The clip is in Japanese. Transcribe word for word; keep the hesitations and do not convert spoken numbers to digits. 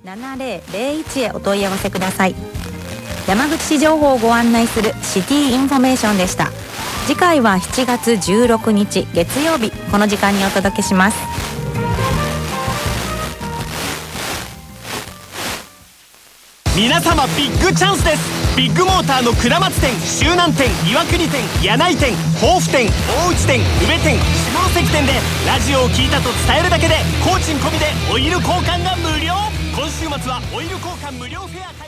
ななゼロゼロいちへお問い合わせください。山口市情報をご案内するシティインフォメーションでした。次回はしちがつじゅうろくにち月曜日、この時間にお届けします。 皆様ビッグチャンスです。ビッグモーターの下松店、周南店、岩国店、柳井店、豊富店、大内店、宇部店、下関店でラジオを聞いたと伝えるだけで工賃込みでオイル交換が無料。今週末はオイル交換無料フェア。